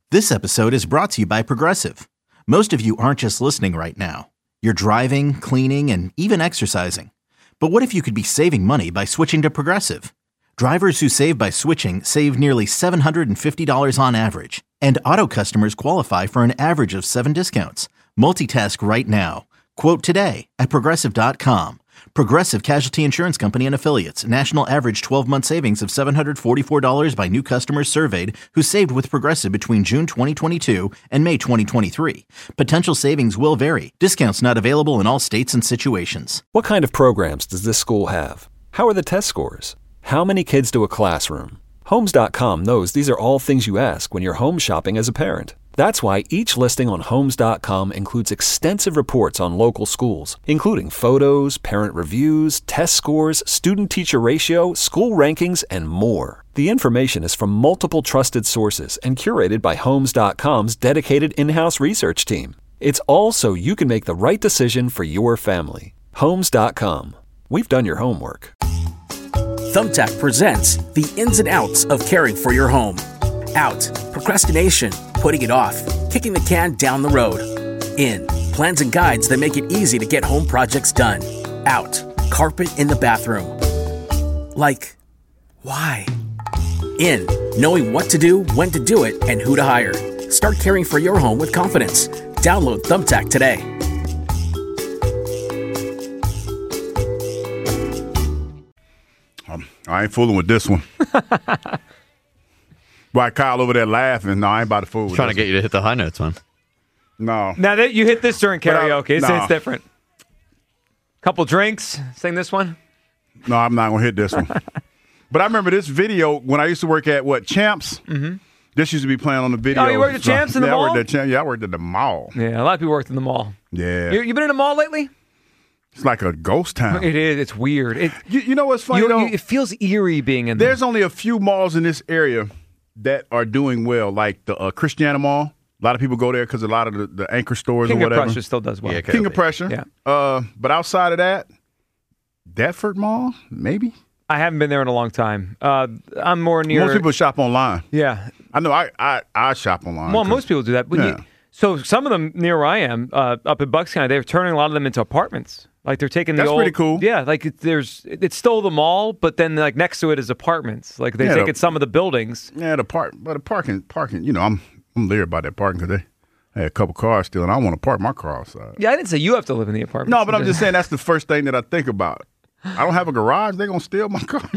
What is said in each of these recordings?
This episode is brought to you by Progressive. Most of you aren't just listening right now. You're driving, cleaning, and even exercising. But what if you could be saving money by switching to Progressive? Drivers who save by switching save nearly $750 on average. And auto customers qualify for an average of 7 discounts. Multitask right now. Quote today at Progressive.com. Progressive Casualty Insurance Company and Affiliates. National average 12-month savings of $744 by new customers surveyed who saved with Progressive between June 2022 and May 2023. Potential savings will vary. Discounts not available in all states and situations. What kind of programs does this school have? How are the test scores? How many kids do a classroom? Homes.com knows these are all things you ask when you're home shopping as a parent. That's why each listing on Homes.com includes extensive reports on local schools, including photos, parent reviews, test scores, student-teacher ratio, school rankings, and more. The information is from multiple trusted sources and curated by Homes.com's dedicated in-house research team. It's all so you can make the right decision for your family. Homes.com. We've done your homework. Thumbtack presents the ins and outs of caring for your home. Out, procrastination, putting it off, kicking the can down the road. In, plans and guides that make it easy to get home projects done. Out, carpet in the bathroom. Like, why? In, knowing what to do, when to do it, and who to hire. Start caring for your home with confidence. Download Thumbtack today. I ain't fooling with this one. Why Kyle over there laughing? No, I ain't about to fool with Trying to get you to hit the high notes, man. No. Now that you hit this during karaoke, it's no. different. Couple drinks, sing this one. No, I'm not going to hit this one. But I remember this video when I used to work at, Champs? Mm-hmm. This used to be playing on the video. Oh, you worked at Champs in the mall? I worked at the mall. Yeah, a lot of people worked in the mall. Yeah. You been in a mall lately? It's like a ghost town. It is. It's weird. You know what's funny, though? It feels eerie being in there. There's only a few malls in this area that are doing well, like the Christiana Mall. A lot of people go there because a lot of the anchor stores King or whatever. King of Prussia still does well. Yeah, King of Prussia. Yeah. But outside of that, Deptford Mall, maybe? I haven't been there in a long time. I'm more near. Most people shop online. Yeah. I know. I shop online. Well, most people do that. So some of them near where I am, up in Bucks County, they're turning a lot of them into apartments. Like they're taking the That's old. pretty cool. Yeah, like it's still the mall, but then like next to it is apartments. Like they're taking some of the buildings. Yeah, the parking. You know, I'm leery about that parking because they had a couple cars still, and I want to park my car outside. Yeah, I didn't say you have to live in the apartment. No, but I'm just saying that's the first thing that I think about. I don't have a garage. They're gonna steal my car.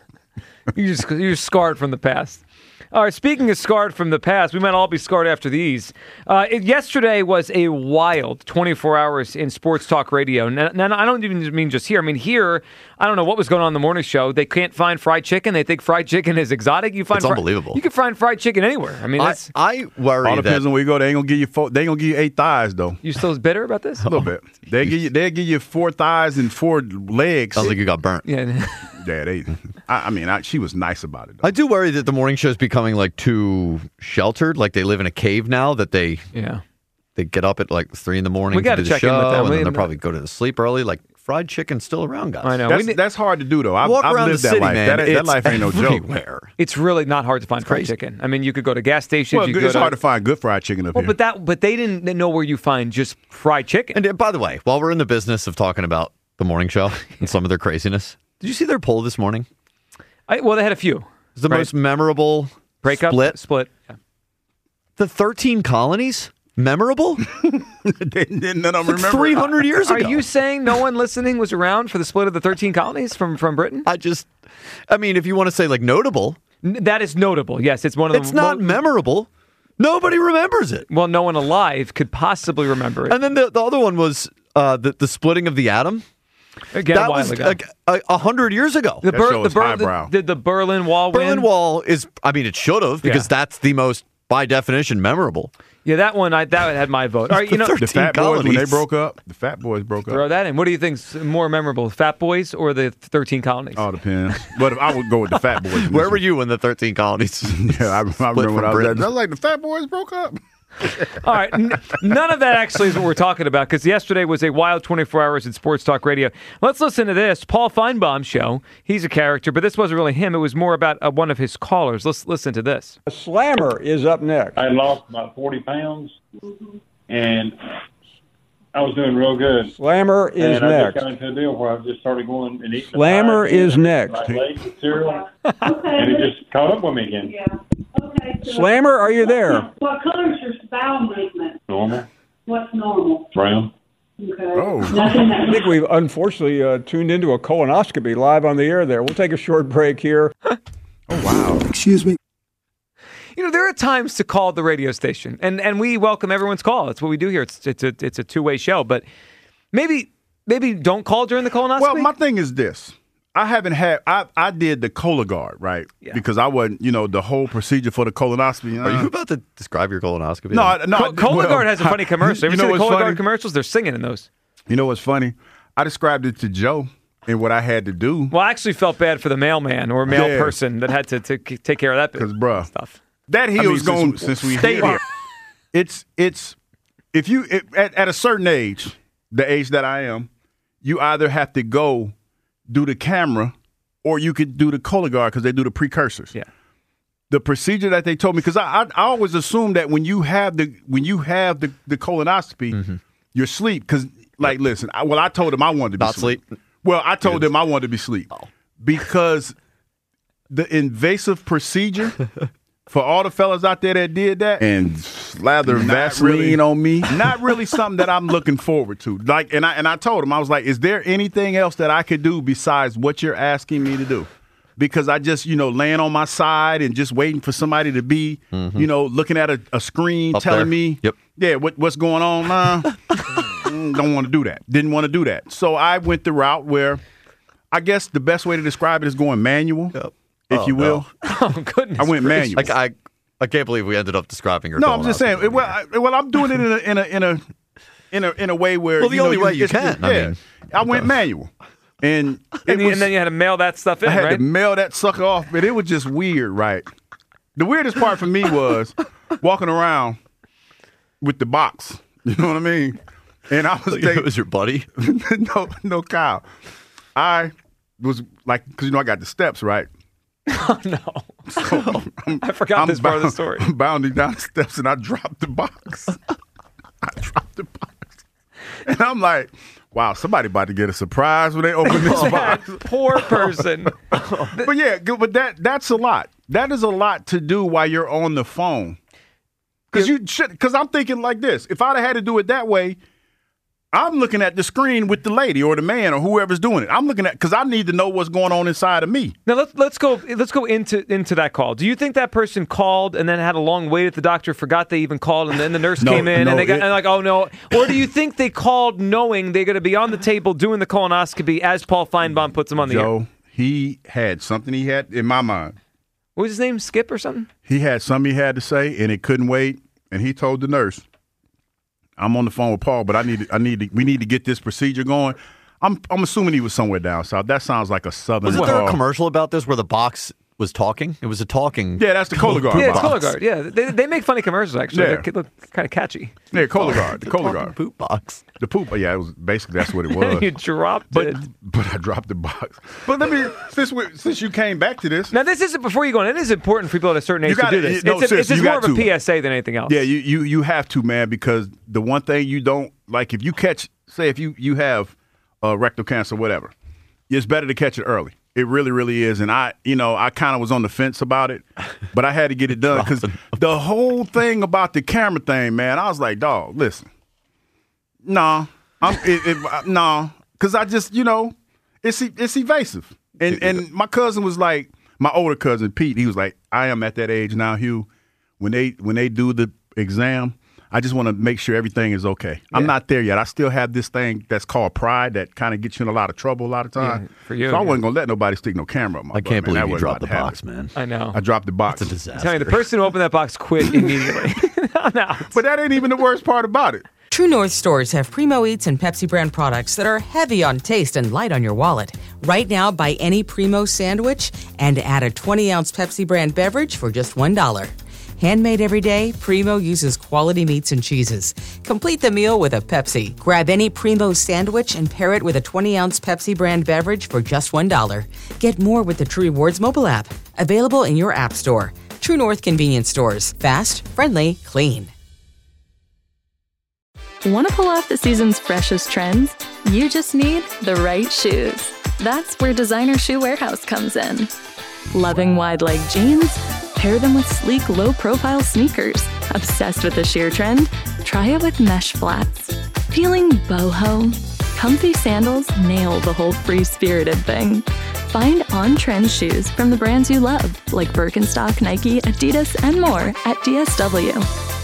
You're scarred from the past. All right, speaking of scarred from the past, we might all be scarred after these. Yesterday was a wild 24 hours in sports talk radio. Now, I don't even mean just here. I mean, here, I don't know what was going on in the morning show. They can't find fried chicken. They think fried chicken is exotic. It's unbelievable. You can find fried chicken anywhere. I mean, I worry All depends on where you go. They ain't gonna give you 8 thighs though. You still bitter about this? A little bit. They'll give you 4 thighs and 4 legs. Sounds like you got burnt. Yeah. Yeah, she was nice about it, though. I do worry that the morning show is becoming like too sheltered. Like they live in a cave now. That they get up at like 3 a.m. We got to to do the check show, in with them. and then they'll probably go to sleep early. Like fried chicken's still around, guys. I know. That's hard to do, though. I've around lived the that city, life. man. That life ain't no joke. Everywhere. It's really not hard to find fried chicken. I mean, you could go to gas stations. Well, it's hard to find good fried chicken up here. But they didn't know where you find just fried chicken. And by the way, while we're in the business of talking about the morning show and some of their craziness, did you see their poll this morning? Well, they had a few. It's the most memorable breakup split. Yeah. The 13 colonies memorable? None of them remember. 300 years ago. Are you saying no one listening was around for the split of the 13 colonies from Britain? I mean, if you want to say like notable, that is notable. Yes, it's one of the. It's not memorable. Nobody remembers it. Well, no one alive could possibly remember it. And then the other one was the splitting of the atom. Again, that was like 100 years ago. The Berlin Wall win? Berlin Wall is, I mean, it should have, because that's the most, by definition, memorable. Yeah, that one, that had my vote. All right, the Fat Boys, when they broke up, Throw that in. What do you think's more memorable, Fat Boys or the 13 colonies? All depends. But I would go with the Fat Boys. Where were you when the 13 colonies? Yeah, I remember when I was there. I was like, the Fat Boys broke up. All right. None of that actually is what we're talking about, because yesterday was a wild 24 hours in sports talk radio. Let's listen to this. Paul Feinbaum show. He's a character, but this wasn't really him. It was more about one of his callers. Let's listen to this. Slammer is up next. I lost about 40 pounds, and I was doing real good. Slammer is and I next. just got into a deal where I just started going and eating. Slammer is next. Like legs and cereal, and it just caught up with me again. Yeah. Okay. So Slammer, are you there? What color is your bowel movement? Normal. What's normal? Brown. Okay. Oh. Nothing I think we've unfortunately tuned into a colonoscopy live on the air there. We'll take a short break here. Oh, wow. Excuse me. You know, there are times to call the radio station, and we welcome everyone's call. That's what we do here. It's a two-way show, but maybe don't call during the colonoscopy. Well, my thing is this. I haven't had, I did the Cologuard, right? Yeah. Because I wasn't, the whole procedure for the colonoscopy. Are you about to describe your colonoscopy? No. Cologuard has a funny commercial. Have you seen the what's Cologuard funny? commercials? They're singing in those. You know what's funny? I described it to Joe and what I had to do. Well, I actually felt bad for the mailman or mail person that had to take care of that Because, bruh, stuff. that hill's gone since we stayed here. It's if you at a certain age, the age that I am, you either have to go do the camera or you could do the Cologuard because they do the precursors. Yeah. The procedure that they told me, because I always assume that when you have the colonoscopy, you're asleep. Because listen, I told them I wanted to be Not sleep. Well, I told them I wanted to be asleep because the invasive procedure. For all the fellas out there that did that and slather Vaseline on me, not really something that I'm looking forward to. And I told him, I was like, is there anything else that I could do besides what you're asking me to do? Because I just, laying on my side and just waiting for somebody to be, looking at a screen Up telling there. me, Yep. yeah, what's going on now? Don't want to do that. Didn't want to do that. So I went the route where I guess the best way to describe it is going manual. Yep. If you will. Oh, goodness. I went manual. I can't believe we ended up describing your. No, I'm just saying. Well, I'm doing it in a way where the only way you can. I went manual, and then you had to mail that stuff in. I had right? to mail that sucker off, but it was just weird, right? The weirdest part for me was walking around with the box. You know what I mean? And I was It was your buddy. no, Kyle. I was like, because I got the steps, right? Oh, no. So I forgot this part of the story. I'm bounding down the steps and I dropped the box. And I'm like, wow, somebody about to get a surprise when they open this box. Poor person. But that's a lot. That is a lot to do while you're on the phone. Because I'm thinking like this. If I'd have had to do it that way, I'm looking at the screen with the lady or the man or whoever's doing it. I'm looking at because I need to know what's going on inside of me. Now let's go into that call. Do you think that person called and then had a long wait at the doctor, forgot they even called, and then the nurse came in and they got and like, oh no? Or do you think they called knowing they're going to be on the table doing the colonoscopy as Paul Feinbaum puts them on the air? Joe, he had something he had in my mind. What was his name? Skip or something? He had something he had to say and it couldn't wait, and he told the nurse, I'm on the phone with Paul, but we need to get this procedure going. I'm assuming he was somewhere down south. That sounds like a southern. Wasn't there a commercial about this where the box was talking? It was a talking. Yeah, that's the Cologuard. Yeah, it's box. Cologuard. Yeah, they make funny commercials actually. Yeah. They look kind of catchy. Yeah, Cologuard. The Cologuard poop box. The poop. Yeah, it was basically that's what it was. You dropped it. But I dropped the box. But let me since you came back to this. Now this isn't before you go on. It is important for people at a certain age to do this. It's just more of a PSA than anything else. Yeah, you have to, man, because the one thing you don't like if you catch, say if you have rectal cancer, whatever, it's better to catch it early. It really, really is. And I kind of was on the fence about it, but I had to get it done because the whole thing about the camera thing, man, I was like, dog, listen, no, because I just, it's evasive. And my cousin was like, my older cousin, Pete, he was like, I am at that age now, Hugh, when they do the exam, I just want to make sure everything is okay. Yeah. I'm not there yet. I still have this thing that's called pride that kind of gets you in a lot of trouble a lot of times. Yeah, for you, so I wasn't going to let nobody stick no camera up my I can't butt, believe you dropped the box, man. I know. I dropped the box. It's a disaster. I'm telling you, the person who opened that box quit immediately. No. But that ain't even the worst part about it. True North stores have Primo Eats and Pepsi brand products that are heavy on taste and light on your wallet. Right now, buy any Primo sandwich and add a 20-ounce Pepsi brand beverage for just $1. Handmade every day, Primo uses quality meats and cheeses. Complete the meal with a Pepsi. Grab any Primo sandwich and pair it with a 20-ounce Pepsi brand beverage for just $1. Get more with the True Rewards mobile app. Available in your app store. True North convenience stores. Fast, friendly, clean. Want to pull off the season's freshest trends? You just need the right shoes. That's where Designer Shoe Warehouse comes in. Loving wide-leg jeans? Pair them with sleek, low-profile sneakers. Obsessed with the sheer trend? Try it with mesh flats. Feeling boho? Comfy sandals nail the whole free-spirited thing. Find on-trend shoes from the brands you love, like Birkenstock, Nike, Adidas, and more at DSW.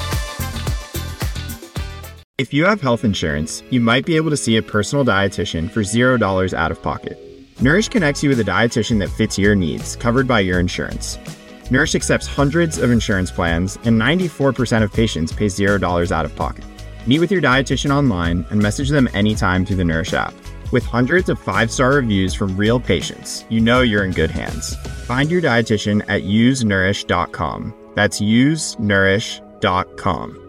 If you have health insurance, you might be able to see a personal dietitian for $0 out of pocket. Nourish connects you with a dietitian that fits your needs, covered by your insurance. Nourish accepts hundreds of insurance plans, and 94% of patients pay $0 out of pocket. Meet with your dietitian online and message them anytime through the Nourish app. With hundreds of 5-star reviews from real patients, you know you're in good hands. Find your dietitian at usenourish.com. That's usenourish.com.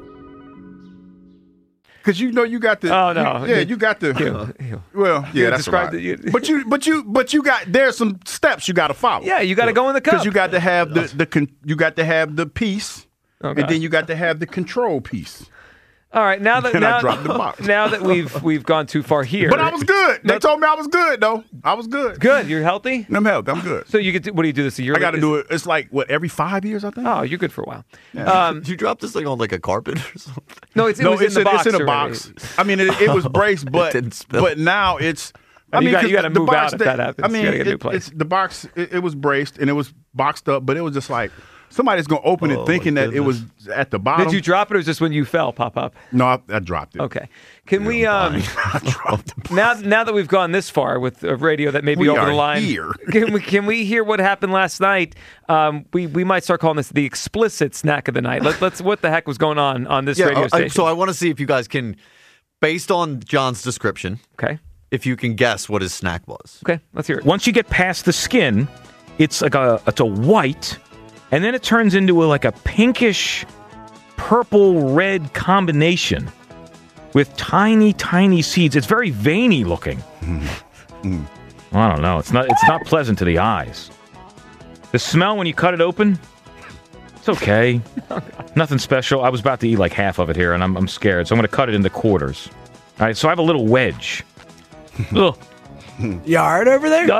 Because you know you got the. Oh no! You got the. Well, yeah, that's right. But you got. There's some steps you got to follow. Yeah, you got to go in the cup. Because you got to have you got to have the piece, and then you got to have the control piece. All right, now that I dropped the box. Now that we've gone too far here. But I was good. They told me I was good though. I was good. Good. You're healthy? I'm healthy. I'm good. So you get to, what do you do this a year? I got to do it. It's like every 5 years, I think. Oh, you're good for a while. Yeah. Did you drop this thing on like a carpet or something? No, it's in the box. It's in a box. I mean, it was braced, but now it's. I mean, you got to move out if that happens. I mean, you got to get a new place. The box. It was braced and it was boxed up, but it was just like. Somebody's going to open it thinking that it was at the bottom. Did you drop it or was this when you fell, Pop-Up? No, I dropped it. Okay. Can we, I dropped it. now that we've gone this far with a radio that may be over the line, here. Can we hear what happened last night? We might start calling this the explicit snack of the night. Let's what the heck was going on this radio station? So I want to see if you guys can, based on John's description, if you can guess what his snack was. Okay, let's hear it. Once you get past the skin, it's like it's a white. And then it turns into a pinkish purple-red combination with tiny, tiny seeds. It's very veiny looking. Well, I don't know. It's not pleasant to the eyes. The smell when you cut it open, it's okay. Nothing special. I was about to eat like half of it here, and I'm scared. So I'm going to cut it into quarters. All right, so I have a little wedge. Ugh. You all right over there?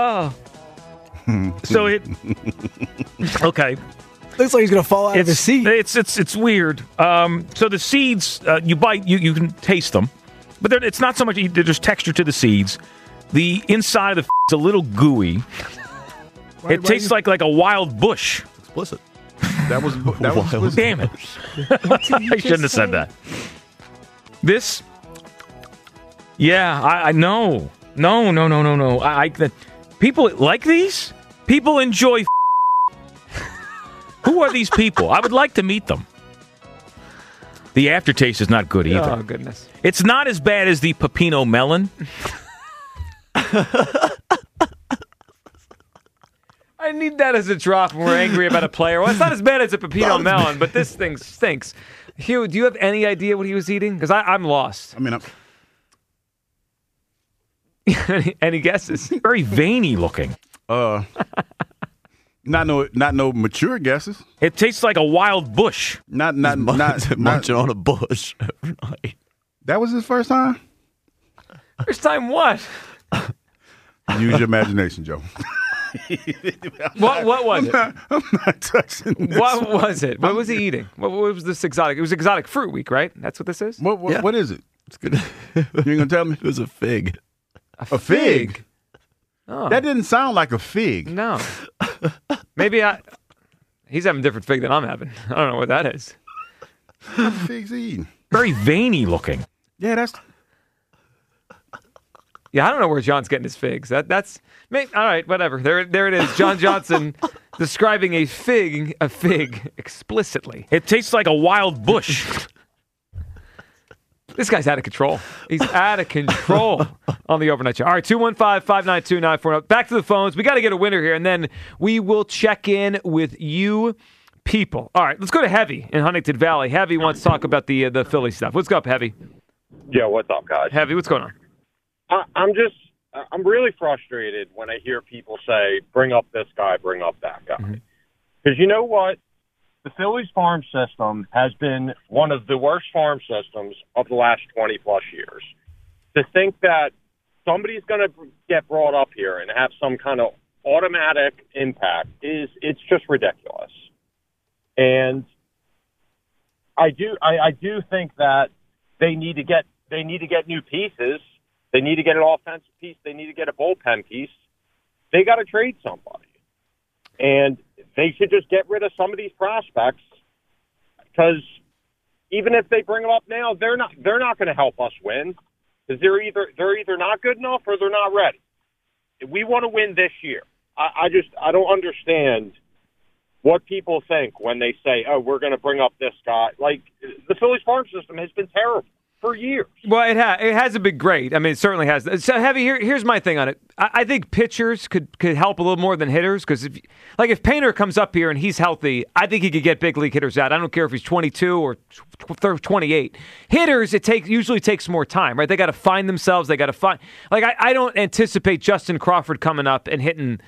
So it... Okay. Looks like he's going to fall out of his seat. It's weird. So the seeds, you bite, you can taste them. But it's not so much, there's texture to the seeds. The inside of the is a little gooey. It tastes like a wild bush. Explicit. That was explicit. Damn it. I shouldn't have said that. This, yeah, I know. No. People like these? People enjoy Who are these people? I would like to meet them. The aftertaste is not good either. Oh, goodness. It's not as bad as the Pepino melon. I need that as a drop when we're angry about a player. Well, it's not as bad as a Pepino melon, but this thing stinks. Hugh, do you have any idea what he was eating? Because I'm lost. I mean, any guesses? Very veiny looking. Not no mature guesses. It tastes like a wild bush. Not munching on a bush every night. That was his first time? First time what? Use your imagination, Joe. What was it? I'm not touching this. What was it? What was he eating? What was this exotic? It was Exotic Fruit Week, right? That's what this is? What is it? It's good. You ain't gonna tell me? It was a fig. A fig? Oh. That didn't sound like a fig. No. Maybe he's having a different fig than I'm having. I don't know what that is. What fig's he eating? Very veiny looking. Yeah, that's... Yeah, I don't know where John's getting his figs. That's... All right, whatever. There it is. John Johnson describing a fig explicitly. It tastes like a wild bush. This guy's out of control. He's out of control on the overnight show. All right, 215-592-9400. Back to the phones. We got to get a winner here, and then we will check in with you people. All right, let's go to Heavy in Huntington Valley. Heavy wants to talk about the Philly stuff. What's up, Heavy? Yeah, what's up, guys? Heavy, what's going on? I'm really frustrated when I hear people say, bring up this guy, bring up that guy. Because you know what? The Phillies farm system has been one of the worst farm systems of the last 20-plus years. To think that somebody's going to get brought up here and have some kind of automatic impact it's just ridiculous. And I do think that they need to get new pieces. They need to get an offensive piece. They need to get a bullpen piece. They got to trade somebody. And they should just get rid of some of these prospects, because even if they bring them up now, they're not going to help us win, because they're either not good enough or they're not ready. We want to win this year. I don't understand what people think when they say, "Oh, we're going to bring up this guy." Like, the Phillies farm system has been terrible for years. Well, it hasn't been great. I mean, it certainly has. So, Heavy, here's my thing on it. I think pitchers could help a little more than hitters, because if Painter comes up here and he's healthy, I think he could get big league hitters out. I don't care if he's 22 or 28. Hitters, usually takes more time, right? They got to find themselves. They got to find. Like, I don't anticipate Justin Crawford coming up and hitting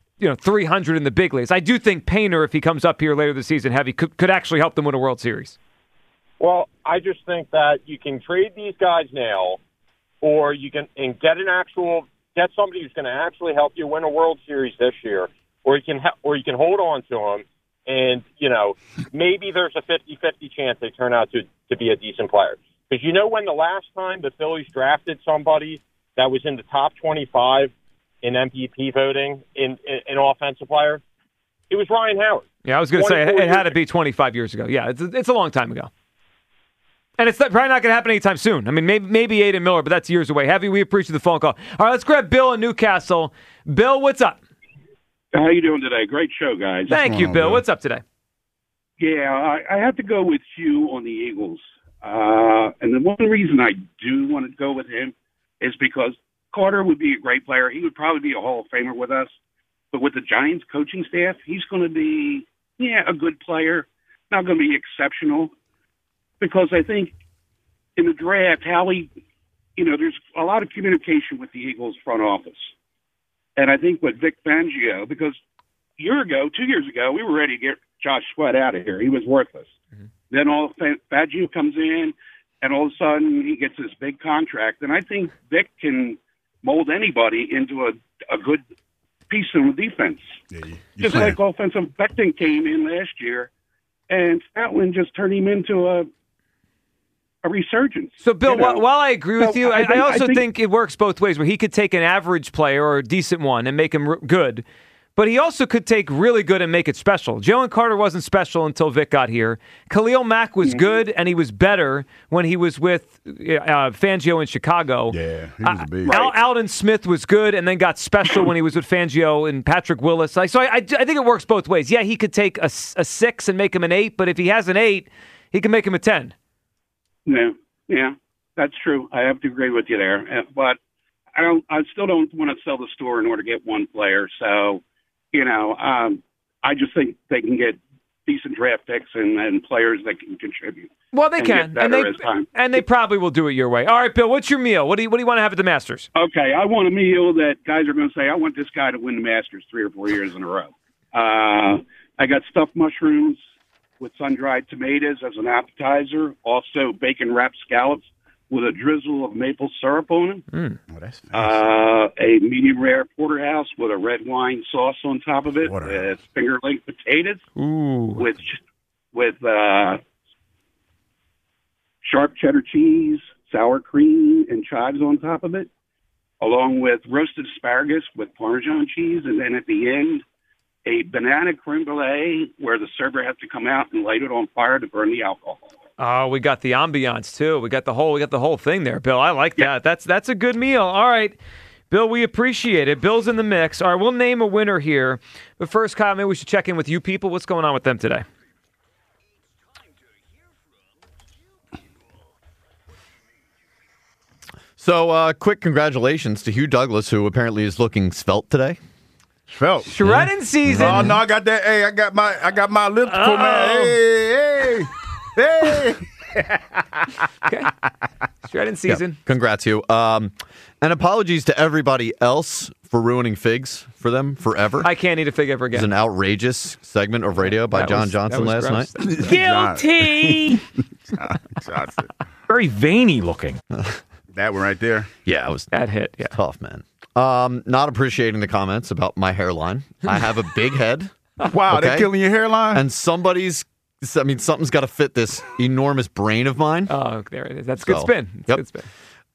300 in the big leagues. I do think Painter, if he comes up here later this season, Heavy, could actually help them win a World Series. Well, I just think that you can trade these guys now, or you can get somebody who's going to actually help you win a World Series this year, or you can hold on to them, and maybe there's a 50-50 chance they turn out to be a decent player. Because when the last time the Phillies drafted somebody that was in the top 25 in MVP voting in offensive player, it was Ryan Howard. Yeah, I was going to say it had to be 25 years ago. Yeah, it's a long time ago. And it's probably not going to happen anytime soon. I mean, maybe Aiden Miller, but that's years away. Heavy, we appreciate the phone call. All right, let's grab Bill in Newcastle. Bill, what's up? How you doing today? Great show, guys. Thank you, Bill. What's up today? Yeah, I have to go with Hugh on the Eagles. And the one reason I do want to go with him is because Carter would be a great player. He would probably be a Hall of Famer with us. But with the Giants coaching staff, he's going to be, a good player. Not going to be exceptional. Because I think in the draft, Howie, there's a lot of communication with the Eagles front office. And I think with Vic Fangio, because 2 years ago, we were ready to get Josh Sweat out of here. He was worthless. Mm-hmm. Then Fangio comes in, and all of a sudden he gets this big contract. And I think Vic can mold anybody into a good piece of defense. Yeah, just like offensive Becton came in last year, and Stoutland just turned him into a resurgence. So, Bill, while I agree with you, I also think it works both ways, where he could take an average player or a decent one and make him good, but he also could take really good and make it special. Jalen Carter wasn't special until Vic got here. Khalil Mack was good, and he was better when he was with Fangio in Chicago. Yeah, he was a beast. Alden Smith was good and then got special when he was with Fangio and Patrick Willis. So I think it works both ways. Yeah, he could take a 6 and make him an 8, but if he has an 8, he can make him a 10. Yeah, that's true. I have to agree with you there. But I still don't want to sell the store in order to get one player. So, I just think they can get decent draft picks and players that can contribute. Well, they can, and they probably will do it your way. All right, Bill, what's your meal? What do you want to have at the Masters? Okay, I want a meal that guys are going to say, I want this guy to win the Masters 3 or 4 years in a row. I got stuffed mushrooms with sun-dried tomatoes as an appetizer, also bacon-wrapped scallops with a drizzle of maple syrup on them. Oh, that's fancy. A medium-rare porterhouse with a red wine sauce on top of it, with finger-length potatoes, with sharp cheddar cheese, sour cream, and chives on top of it, along with roasted asparagus with Parmesan cheese, and then at the end, a banana creme brulee where the server has to come out and light it on fire to burn the alcohol. Oh, we got the ambiance too. We got the whole thing there, Bill. I like that. That's a good meal. All right, Bill, we appreciate it. Bill's in the mix. All right, we'll name a winner here. But first, Kyle, maybe we should check in with you people. What's going on with them today? So, quick congratulations to Hugh Douglas, who apparently is looking svelte today. Felt. Shredding season. Oh no, I got that. Hey, I got my elliptical, man. Hey. Okay. Shredding season. Yeah. Congrats, you. And apologies to everybody else for ruining figs for them forever. I can't eat a fig ever again. It was an outrageous segment of radio by John Johnson last night. Guilty. John Johnson. Very veiny looking. That one right there. Yeah, it was that hit. Yeah, tough, man. Not appreciating the comments about my hairline. I have a big head. Wow, they're killing your hairline? And something's got to fit this enormous brain of mine. Oh, there it is. That's good spin. Good spin.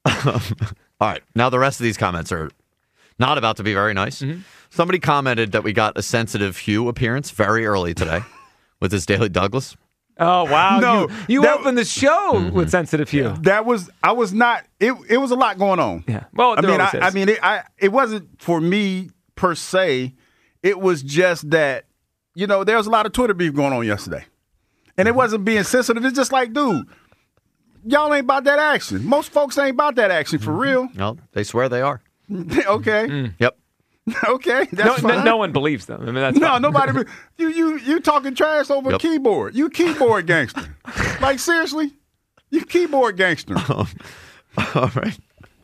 All right. Now, the rest of these comments are not about to be very nice. Mm-hmm. Somebody commented that we got a sensitive Hugh appearance very early today with his Daily Douglas. Oh, wow. No, you opened the show with Sensitive Hugh. I was not, it was a lot going on. Yeah. Well, it wasn't for me per se. It was just that, there was a lot of Twitter beef going on yesterday. And it wasn't being sensitive. It's just like, dude, y'all ain't about that action. Most folks ain't about that action for real. No, they swear they are. Okay. Yep. Okay, that's fine. No one believes them. I mean, that's fine. Nobody. You talking trash over a keyboard. You keyboard gangster. Like, seriously? You keyboard gangster. All right.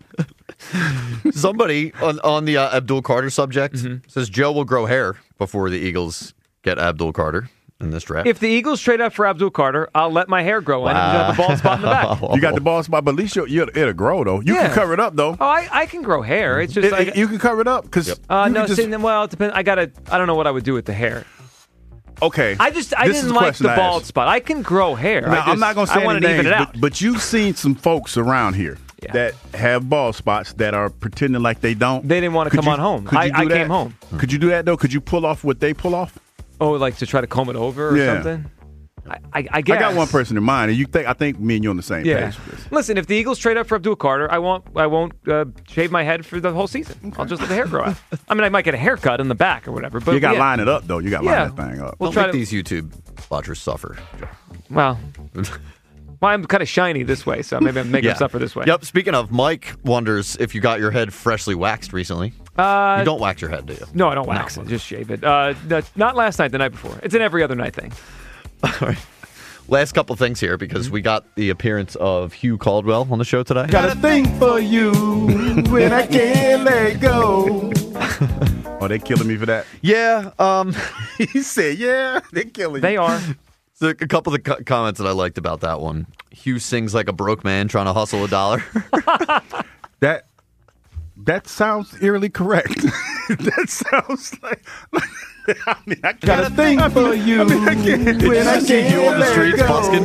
Somebody on the Abdul Carter subject says Joe will grow hair before the Eagles get Abdul Carter in this draft. If the Eagles trade up for Abdul Carter, I'll let my hair grow in and have the bald spot in the back. You got the bald spot, but at least it'll grow, though. You can cover it up, though. Oh, I can grow hair. It's just you can cover it up because it depends. I don't know what I would do with the hair. Okay. I didn't like the bald spot. I can grow hair. Now, I'm not going to say I any want to even names, it out. but you've seen some folks around here that have bald spots that are pretending like they don't. They didn't want to come on home. I came home. Could you do that, though? Could you pull off what they pull off? Oh, like to try to comb it over or something? I guess. I got one person in mind, and I think me and you on the same page for this. Listen, if the Eagles trade up for Abdul Carter, I won't shave my head for the whole season. Okay. I'll just let the hair grow out. I mean, I might get a haircut in the back or whatever. But you got to line it up, though. You got to line that thing up. Don't make these YouTube watchers suffer. Well, I'm kind of shiny this way, so maybe I'm making them suffer this way. Yep. Speaking of, Mike wonders if you got your head freshly waxed recently. You don't wax your head, do you? No, I don't wax it. Just shave it. Not last night, the night before. It's an every other night thing. All right. Last couple things here because we got the appearance of Hugh Caldwell on the show today. Got a thing for you when I can't let go. Oh, they killing me for that? Yeah. He said, yeah, they're killing you. They are. So a couple of the comments that I liked about that one. Hugh sings like a broke man trying to hustle $1. That sounds eerily correct. That sounds like I got a thing for you. When I see you on the streets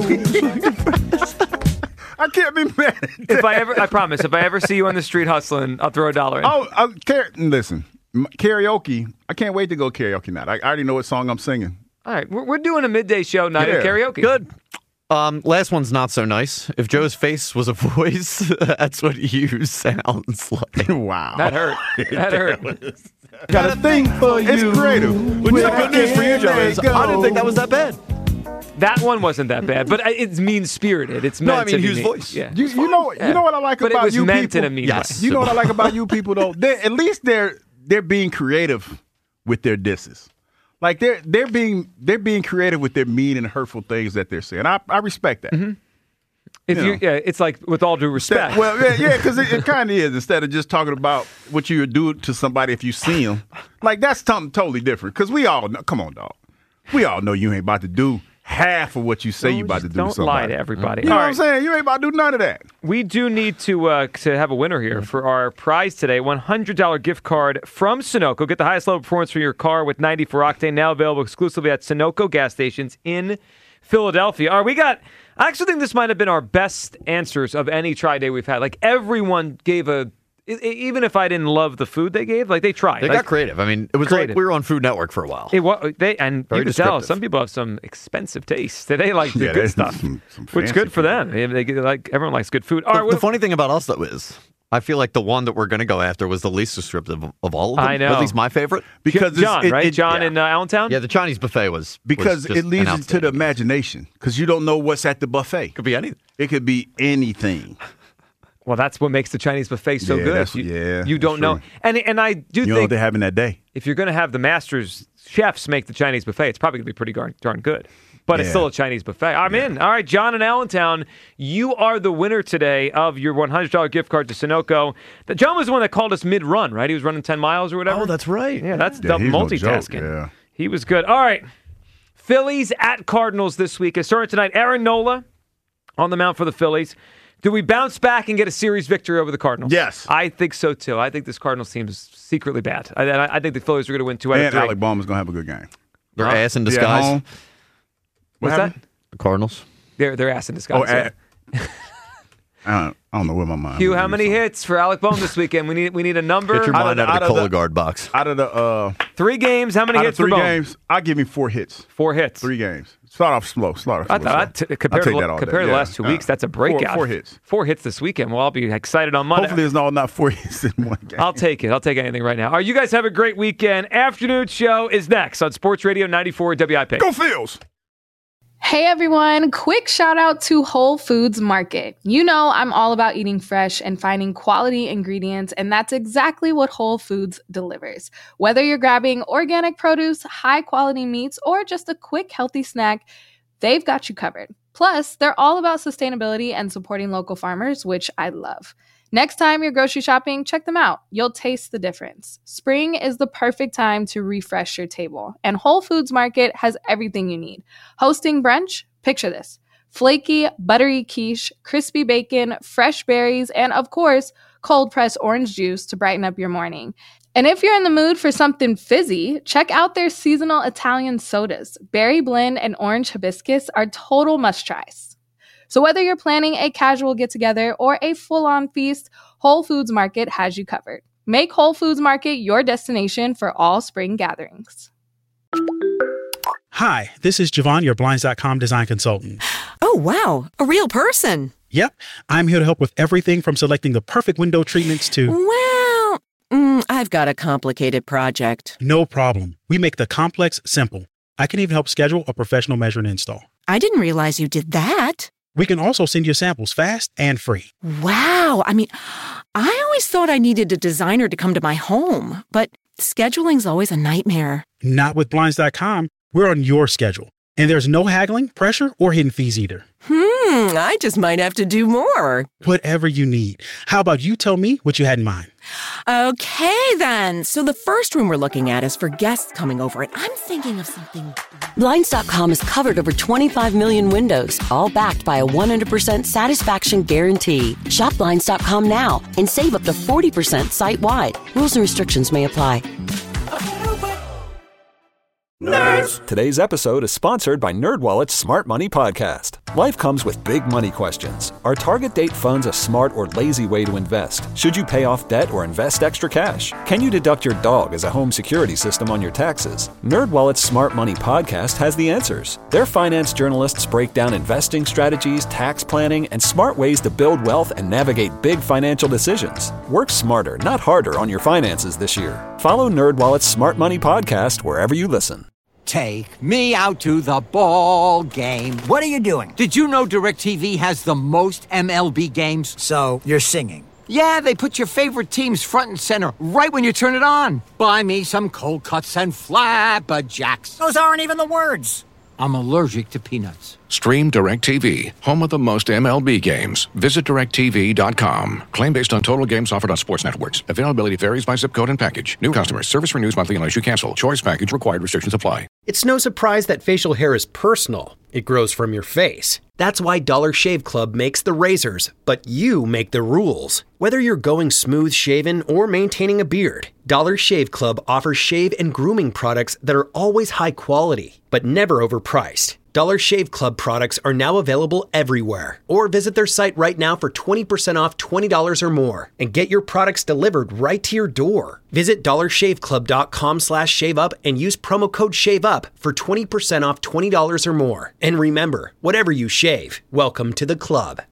busking. I can't be mad. I promise, if I ever see you on the street hustling, I'll throw $1 in. Listen, karaoke. I can't wait to go karaoke night. I already know what song I'm singing. All right, we're doing a midday show night of karaoke. Good. Last one's not so nice. If Joe's face was a voice, that's what Hugh sounds like. Wow. That hurt. That hurt. Got a thing for you. It's creative. Which the good news for you, Joe, is I didn't think that was that bad. That one wasn't that bad, but it's mean-spirited. It's meant to be Hugh's voice. Yeah. You know what I like but about it was you meant people? in a mean way. You know what I like about you people, though? At least they're being creative with their disses. Like they're being creative with their mean and hurtful things that they're saying. I respect that. Mm-hmm. It's like with all due respect. Because it kind of is. Instead of just talking about what you would do to somebody if you see them, like that's something totally different. Because we all know, come on, dog. We all know you ain't about to do half of what you say you about to do. Don't to somebody. lie to everybody. You know what I'm saying? You ain't about to do none of that. We do need to have a winner here for our prize today. $100 gift card from Sunoco. Get the highest level of performance for your car with 94 octane. Now available exclusively at Sunoco gas stations in Philadelphia. All right, I actually think this might have been our best answers of any try day we've had. Like everyone gave even if I didn't love the food they gave, like they tried. They got creative. I mean, it was creative. Like we were on Food Network for a while. You can tell some people have some expensive taste. They like the good stuff, which is good for them. Everyone likes good food. The funny thing about us, though, is I feel like the one that we're going to go after was the least descriptive of all of them. I know. At least my favorite. Because John, right? John in Allentown? Yeah, the Chinese buffet was because it leads you to the imagination. Because you don't know what's at the buffet. Could be anything. It could be anything. Well, that's what makes the Chinese buffet so good. You don't know. And I do think you know what they're having that day. If you're going to have the masters chefs make the Chinese buffet, it's probably going to be pretty darn good. But it's still a Chinese buffet. I'm in. All right, John in Allentown, you are the winner today of your $100 gift card to Sunoco. John was the one that called us mid-run, right? He was running 10 miles or whatever. Oh, that's right. Yeah, that's double multitasking. No joke, He was good. All right. Phillies at Cardinals this week. It started tonight. Aaron Nola on the mound for the Phillies. Do we bounce back and get a series victory over the Cardinals? Yes. I think so, too. I think this Cardinals team is secretly bad. I think the Phillies are going to win 2 out of 3. And Alec Bauman's going to have a good game. They're ass in disguise. What's that? The Cardinals. They're ass in disguise. I don't know where my mind. Hugh, how many hits for Alec Bowman this weekend? We need a number. Get your mind out of the Cologuard box. Out of the 3 games, how many hits for Bowman? Bowman? 3 games, I give him 4 hits. 4 hits. 3 games. Start off slow. Compared to the last 2 weeks, that's a breakout. 4 hits. 4 hits this weekend. Well, I'll be excited on Monday. Hopefully, it's not 4 hits in one game. I'll take it. I'll take anything right now. All right, you guys have a great weekend. Afternoon show is next on Sports Radio 94 WIP. Go Phils! Hey everyone, quick shout out to Whole Foods Market. You know I'm all about eating fresh and finding quality ingredients, and that's exactly what Whole Foods delivers. Whether you're grabbing organic produce, high quality meats, or just a quick healthy snack, they've got you covered. Plus, they're all about sustainability and supporting local farmers, which I love. Next time you're grocery shopping, check them out. You'll taste the difference. Spring is the perfect time to refresh your table, and Whole Foods Market has everything you need. Hosting brunch? Picture this. Flaky, buttery quiche, crispy bacon, fresh berries, and of course, cold-pressed orange juice to brighten up your morning. And if you're in the mood for something fizzy, check out their seasonal Italian sodas. Berry blend and orange hibiscus are total must-tries. So whether you're planning a casual get-together or a full-on feast, Whole Foods Market has you covered. Make Whole Foods Market your destination for all spring gatherings. Hi, this is Javon, your Blinds.com design consultant. Oh, wow. A real person. Yep. I'm here to help with everything from selecting the perfect window treatments to... Well, I've got a complicated project. No problem. We make the complex simple. I can even help schedule a professional measure and install. I didn't realize you did that. We can also send you samples fast and free. Wow. I mean, I always thought I needed a designer to come to my home, but scheduling's always a nightmare. Not with Blinds.com. We're on your schedule. And there's no haggling, pressure, or hidden fees either. I just might have to do more. Whatever you need. How about you tell me what you had in mind? Okay, then. So the first room we're looking at is for guests coming over, and I'm thinking of something... Blinds.com has covered over 25 million windows, all backed by a 100% satisfaction guarantee. Shop Blinds.com now and save up to 40% site-wide. Rules and restrictions may apply. Nerds! Today's episode is sponsored by NerdWallet's Smart Money Podcast. Life comes with big money questions. Are target date funds a smart or lazy way to invest? Should you pay off debt or invest extra cash? Can you deduct your dog as a home security system on your taxes? NerdWallet's Smart Money Podcast has the answers. Their finance journalists break down investing strategies, tax planning, and smart ways to build wealth and navigate big financial decisions. Work smarter, not harder on your finances this year. Follow NerdWallet's Smart Money Podcast wherever you listen. Take me out to the ball game. What are you doing? Did you know DirecTV has the most MLB games? So, you're singing? Yeah, they put your favorite teams front and center right when you turn it on. Buy me some cold cuts and flapjacks. Those aren't even the words. I'm allergic to peanuts. Stream DirecTV, home of the most MLB games. Visit DirecTV.com. Claim based on total games offered on sports networks. Availability varies by zip code and package. New customers. Service renews monthly unless you cancel. Choice package required. Restrictions apply. It's no surprise that facial hair is personal. It grows from your face. That's why Dollar Shave Club makes the razors, but you make the rules. Whether you're going smooth shaven or maintaining a beard, Dollar Shave Club offers shave and grooming products that are always high quality, but never overpriced. Dollar Shave Club products are now available everywhere. Or visit their site right now for 20% off $20 or more and get your products delivered right to your door. Visit dollarshaveclub.com/shaveup and use promo code SHAVEUP for 20% off $20 or more. And remember, whatever you shave, welcome to the club.